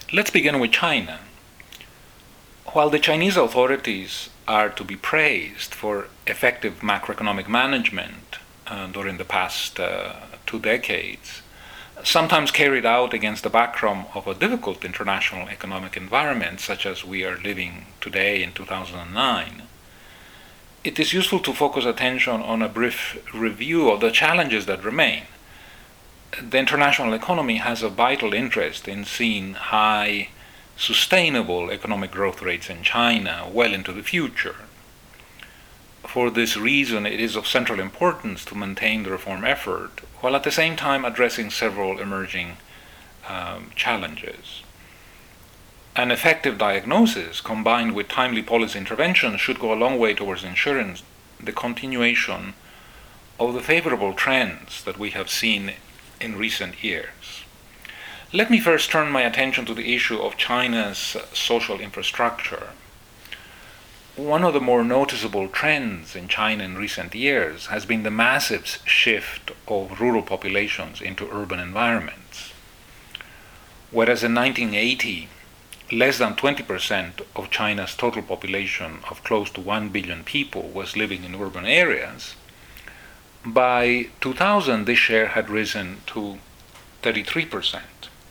Let's begin with China. While the Chinese authorities are to be praised for effective macroeconomic management during the past 2 decades, sometimes carried out against the backdrop of a difficult international economic environment such as we are living today in 2009, it is useful to focus attention on a brief review of the challenges that remain. The international economy has a vital interest in seeing high, sustainable economic growth rates in China well into the future. For this reason, it is of central importance to maintain the reform effort, while at the same time addressing several emerging challenges. An effective diagnosis combined with timely policy intervention should go a long way towards ensuring the continuation of the favorable trends that we have seen in recent years. Let me first turn my attention to the issue of China's social infrastructure. One of the more noticeable trends in China in recent years has been the massive shift of rural populations into urban environments. Whereas in 1980, less than 20% of China's total population of close to 1 billion people was living in urban areas, by 2000 this share had risen to 33%.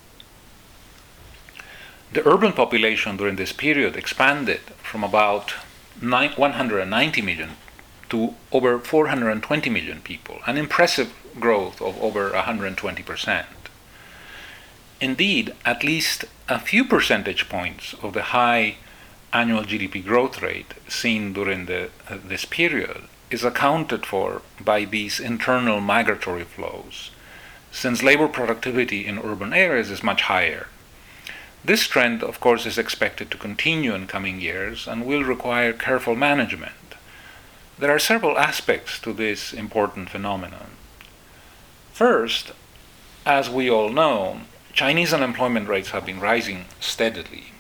The urban population during this period expanded from about 190 million to over 420 million people, an impressive growth of over 120%. Indeed, at least a few percentage points of the high annual GDP growth rate seen during this period is accounted for by these internal migratory flows, since labor productivity in urban areas is much higher. This trend, of course, is expected to continue in coming years and will require careful management. There are several aspects to this important phenomenon. First, as we all know, Chinese unemployment rates have been rising steadily.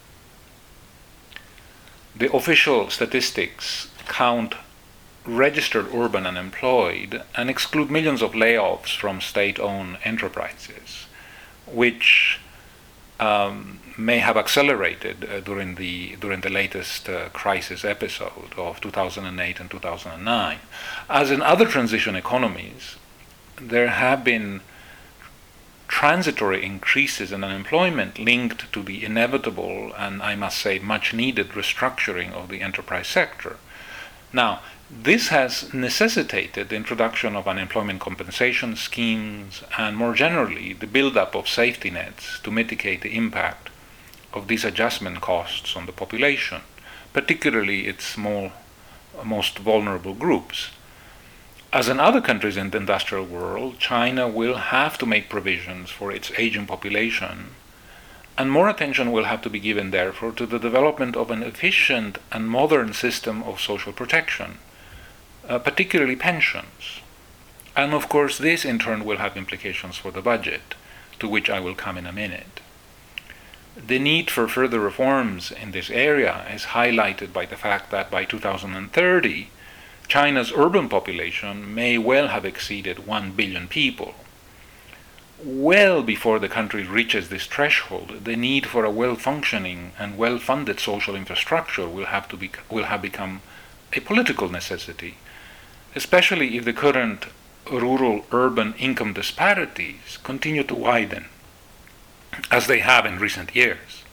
The official statistics count registered urban unemployed and exclude millions of layoffs from state-owned enterprises, which may have accelerated during the latest crisis episode of 2008 and 2009. As in other transition economies, there have been transitory increases in unemployment linked to the inevitable and, I must say, much needed restructuring of the enterprise sector. Now, this has necessitated the introduction of unemployment compensation schemes and, more generally, the buildup of safety nets to mitigate the impact of these adjustment costs on the population, particularly its most vulnerable groups. As in other countries in the industrial world, China will have to make provisions for its aging population, and more attention will have to be given, therefore, to the development of an efficient and modern system of social protection, particularly pensions. And of course, this in turn will have implications for the budget, to which I will come in a minute. The need for further reforms in this area is highlighted by the fact that by 2030, China's urban population may well have exceeded 1 billion people. Well before the country reaches this threshold, the need for a well-functioning and well-funded social infrastructure will have become a political necessity, especially if the current rural-urban income disparities continue to widen, as they have in recent years.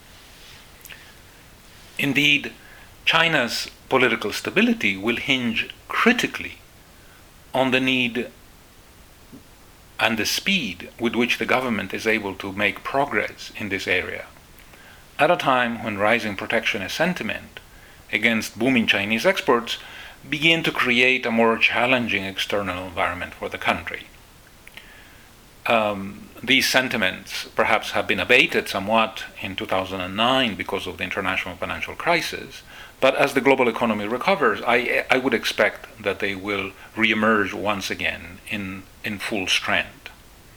Indeed, China's political stability will hinge critically on the need and the speed with which the government is able to make progress in this area, at a time when rising protectionist sentiment against booming Chinese exports begin to create a more challenging external environment for the country. These sentiments perhaps have been abated somewhat in 2009 because of the international financial crisis, but as the global economy recovers, I would expect that they will reemerge once again in full strength.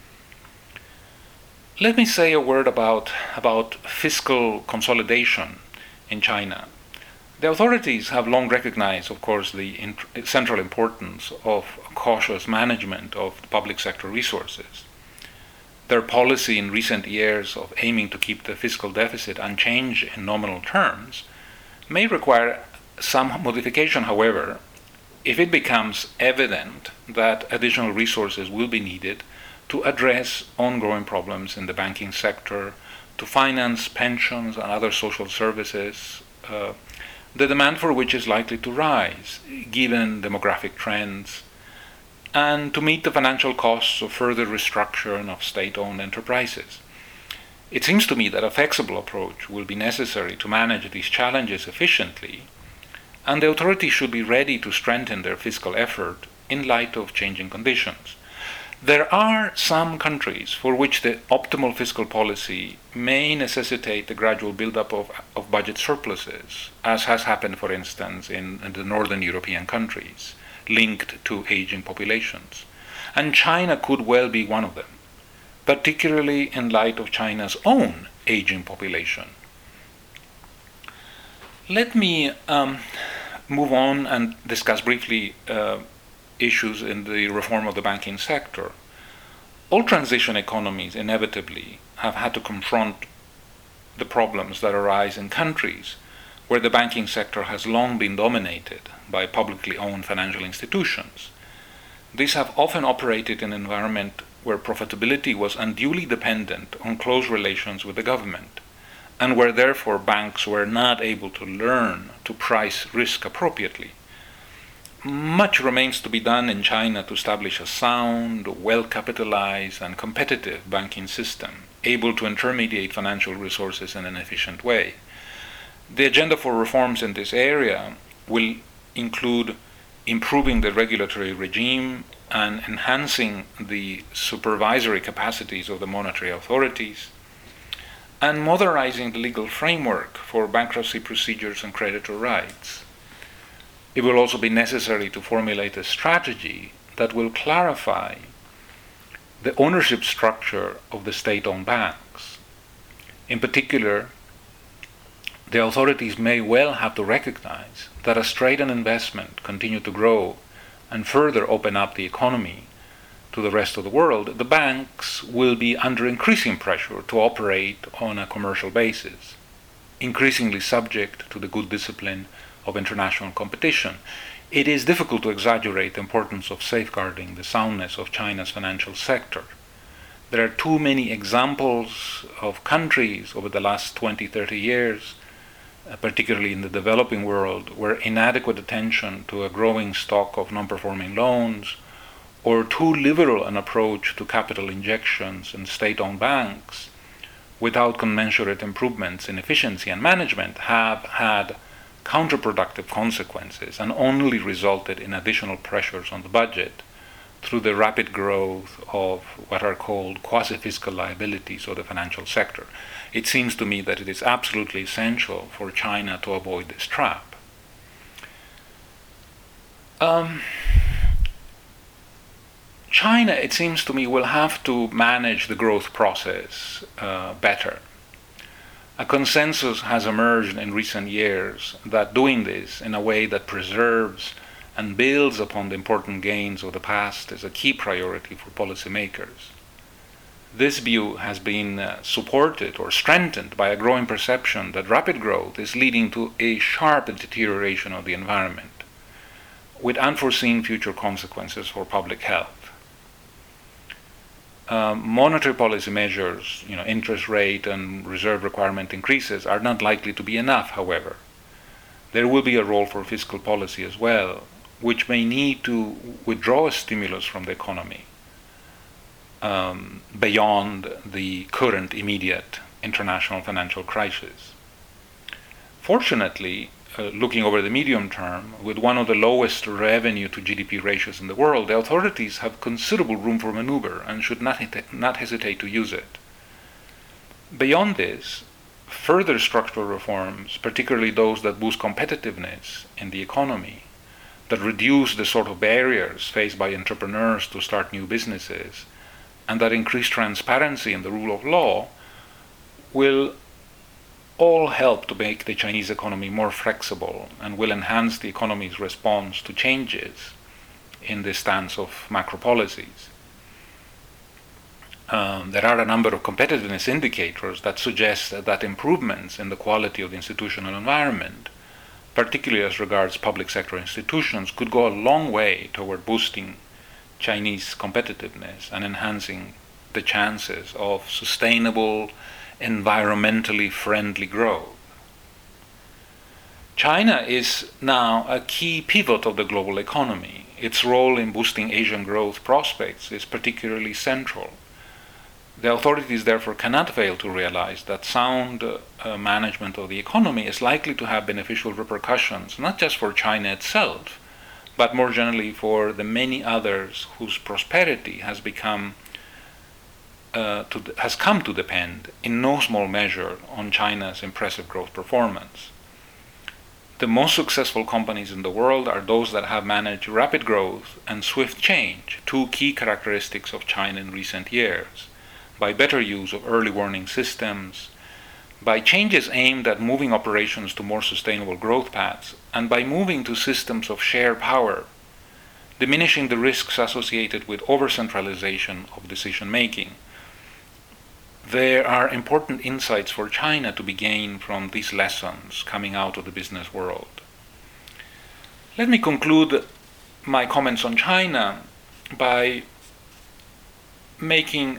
Let me say a word about fiscal consolidation in China. The authorities have long recognized, of course, the central importance of cautious management of public sector resources. their policy in recent years of aiming to keep the fiscal deficit unchanged in nominal terms may require some modification, however, if it becomes evident that additional resources will be needed to address ongoing problems in the banking sector, to finance pensions and other social services, the demand for which is likely to rise given demographic trends, and to meet the financial costs of further restructuring of state-owned enterprises. It seems to me that a flexible approach will be necessary to manage these challenges efficiently, and the authorities should be ready to strengthen their fiscal effort in light of changing conditions. There are some countries for which the optimal fiscal policy may necessitate the gradual buildup of budget surpluses, as has happened, for instance, in the northern European countries, linked to aging populations. And China could well be one of them, particularly in light of China's own aging population. Let me move on and discuss briefly issues in the reform of the banking sector. All transition economies inevitably have had to confront the problems that arise in countries where the banking sector has long been dominated by publicly owned financial institutions. These have often operated in an environment where profitability was unduly dependent on close relations with the government, and where therefore banks were not able to learn to price risk appropriately. Much remains to be done in China to establish a sound, well-capitalized, and competitive banking system, able to intermediate financial resources in an efficient way. The agenda for reforms in this area will include improving the regulatory regime and enhancing the supervisory capacities of the monetary authorities, and modernizing the legal framework for bankruptcy procedures and creditor rights. It will also be necessary to formulate a strategy that will clarify the ownership structure of the state-owned banks. In particular, the authorities may well have to recognize that as trade and investment continue to grow and further open up the economy to the rest of the world, the banks will be under increasing pressure to operate on a commercial basis, increasingly subject to the good discipline of international competition. It is difficult to exaggerate the importance of safeguarding the soundness of China's financial sector. There are too many examples of countries over the last 20, 30 years, particularly in the developing world, where inadequate attention to a growing stock of non-performing loans, or too liberal an approach to capital injections in state-owned banks, without commensurate improvements in efficiency and management, have had counterproductive consequences and only resulted in additional pressures on the budget through the rapid growth of what are called quasi-fiscal liabilities of the financial sector. It seems to me that it is absolutely essential for China to avoid this trap. China, it seems to me, will have to manage the growth process better. A consensus has emerged in recent years that doing this in a way that preserves and builds upon the important gains of the past is a key priority for policymakers. This view has been supported or strengthened by a growing perception that rapid growth is leading to a sharp deterioration of the environment, with unforeseen future consequences for public health. Monetary policy measures, interest rate and reserve requirement increases, are not likely to be enough, however. There will be a role for fiscal policy as well, which may need to withdraw a stimulus from the economy beyond the current immediate international financial crisis. Fortunately, looking over the medium term, with one of the lowest revenue to GDP ratios in the world, the authorities have considerable room for maneuver and should not hesitate to use it. Beyond this, further structural reforms, particularly those that boost competitiveness in the economy, that reduce the sort of barriers faced by entrepreneurs to start new businesses, and that increase transparency in the rule of law, will all help to make the Chinese economy more flexible and will enhance the economy's response to changes in the stance of macro policies. there are a number of competitiveness indicators that suggest that improvements in the quality of the institutional environment, particularly as regards public sector institutions, could go a long way toward boosting Chinese competitiveness and enhancing the chances of sustainable, environmentally friendly growth. China is now a key pivot of the global economy. Its role in boosting Asian growth prospects is particularly central. The authorities therefore cannot fail to realize that sound management of the economy is likely to have beneficial repercussions, not just for China itself, but more generally for the many others whose prosperity has come to depend in no small measure on China's impressive growth performance. The most successful companies in the world are those that have managed rapid growth and swift change, two key characteristics of China in recent years, by better use of early warning systems, by changes aimed at moving operations to more sustainable growth paths, and by moving to systems of shared power, diminishing the risks associated with over-centralization of decision-making. There are important insights for China to be gained from these lessons coming out of the business world. Let me conclude my comments on China by making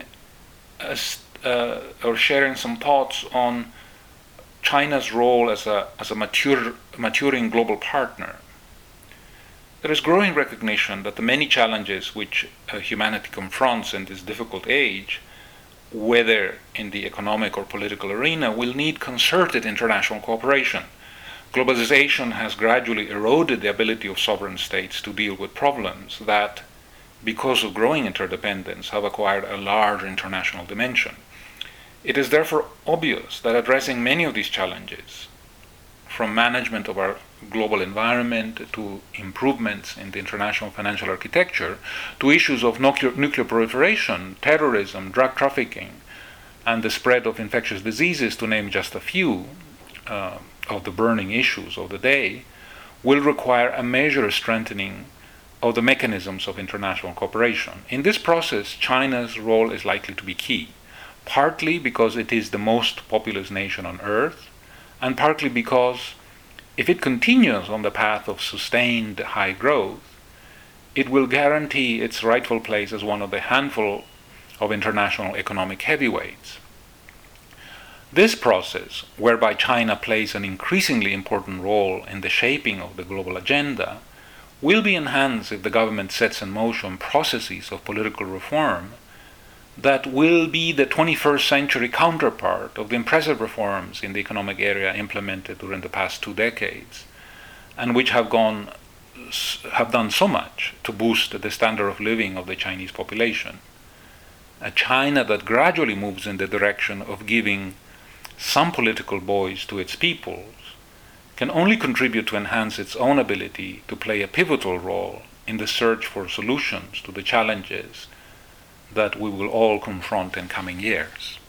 or sharing some thoughts on China's role as a maturing global partner. There is growing recognition that the many challenges which humanity confronts in this difficult age, whether in the economic or political arena, will need concerted international cooperation. Globalization has gradually eroded the ability of sovereign states to deal with problems that, because of growing interdependence, have acquired a large international dimension. It is therefore obvious that addressing many of these challenges, from management of our global environment to improvements in the international financial architecture, to issues of nuclear proliferation, terrorism, drug trafficking, and the spread of infectious diseases, to name just a few of the burning issues of the day, will require a measured strengthening of the mechanisms of international cooperation. In this process, China's role is likely to be key, partly because it is the most populous nation on earth, and partly because if it continues on the path of sustained high growth, it will guarantee its rightful place as one of the handful of international economic heavyweights. This process, whereby China plays an increasingly important role in the shaping of the global agenda, will be enhanced if the government sets in motion processes of political reform that will be the 21st century counterpart of the impressive reforms in the economic area implemented during the past 2 decades, and which have done so much to boost the standard of living of the Chinese population. A China that gradually moves in the direction of giving some political voice to its peoples can only contribute to enhance its own ability to play a pivotal role in the search for solutions to the challenges that we will all confront in coming years.